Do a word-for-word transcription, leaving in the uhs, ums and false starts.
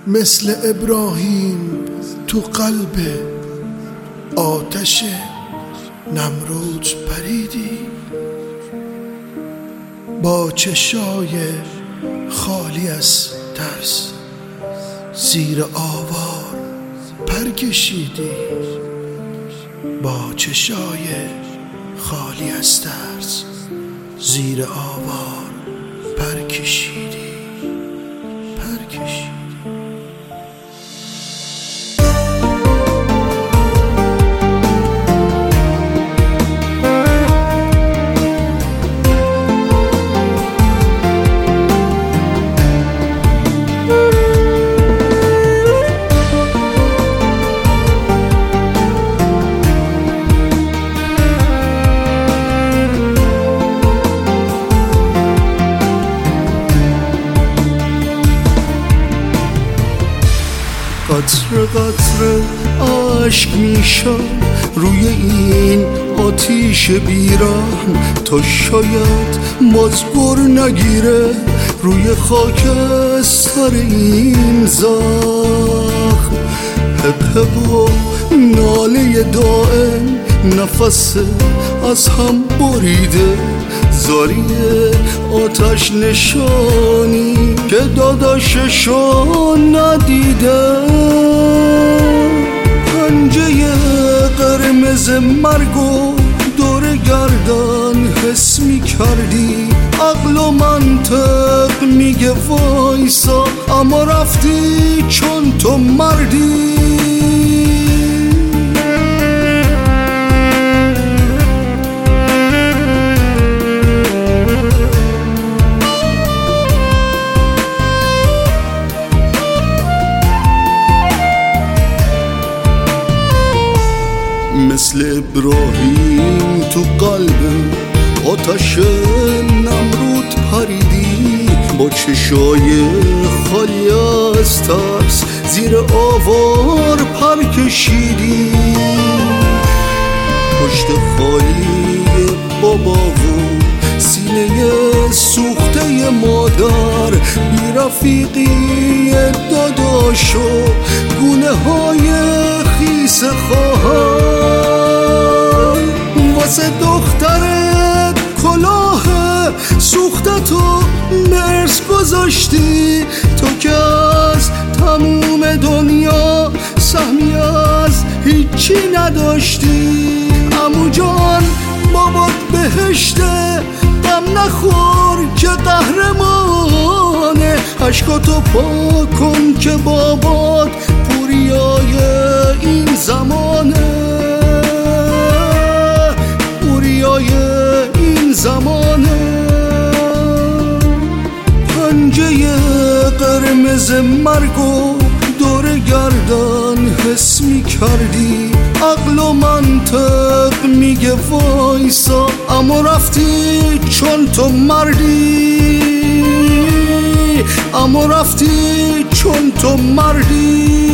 مثل ابراهیم تو قلب آتش نمرود پریدی، با چشای خالی از ترس زیر آوار پر کشیدی، با چشای خالی از ترس زیر آوار پر کشیدی پر کشیدی. قطره قطره عشق میشم روی این آتیش بیرحم، تا شاید مزبور نگیره روی خاک سر این زخم. هپ هپ و ناله دائم نفس از هم بریده، زاری آتش نشانی که داداششو ندیده. پنجه قرمز مرگو دور گردن حس می کردی، عقل و منطق میگه وایسا، اما رفتی چون تو مردی. مثل ابراهیم تو قلب آتش نمرود پریدی، با چشای خالی از ترس زیر آوار پر کشیدی. پشت خالی بابا و سینه سوخته مادر، بی رفیقی داداشو گونه های خیس خواهر، واسه دخترت کلاه سوخته تو مرس گذاشتی، تو که از تموم دنیا سهمی از هیچی نداشتی. عمو جان بابات بهشته، غم نخور که قهرمانه، عشقاتو پاک کن که بابات پوریای این زمانه، پوریای این زمانه. پنجه قرمز مرگو دور گردن حس می کردی، عقل و منطق میگه وایسا، اما رفتی چون تو مردی، اما رفتی چون تو مردی.